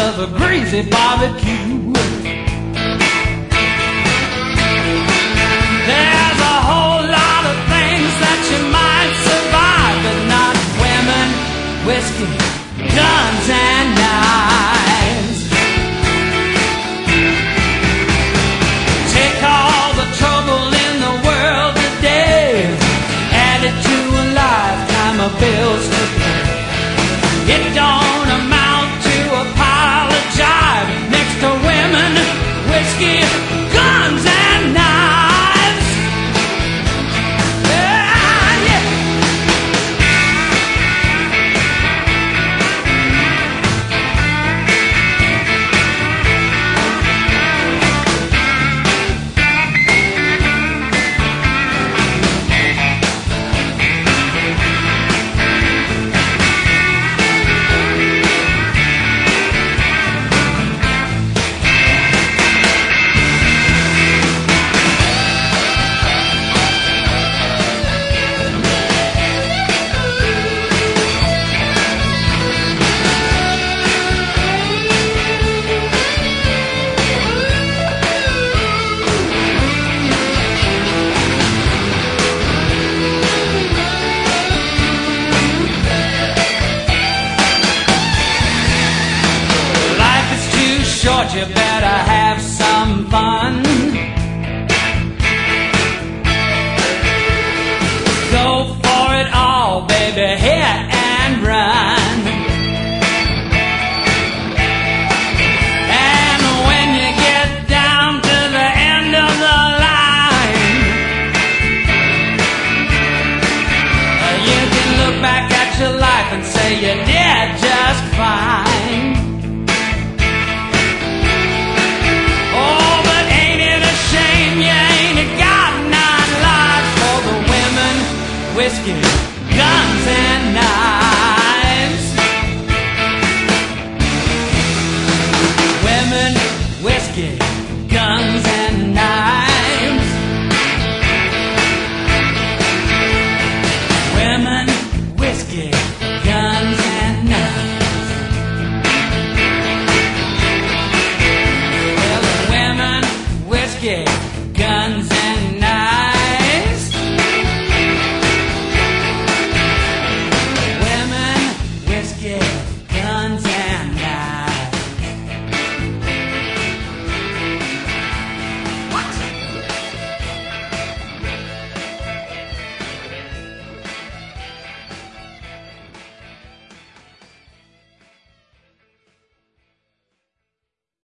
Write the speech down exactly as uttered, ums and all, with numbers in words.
of a greasy barbecue. There's a whole lot of things that you might survive, but not women, whiskey, guns, and knives. Take all the trouble in the world today, add it to a lifetime of bills to pay. It don't amount to a pile of jive next to women, whiskey, guns, and knives. Yeah, yeah. Short, you better have some fun. Go for it all, baby, hit and run. And when you get down to the end of the line, you can look back at your life and say you did just fine. Whiskey, guns, and knives. Women, whiskey,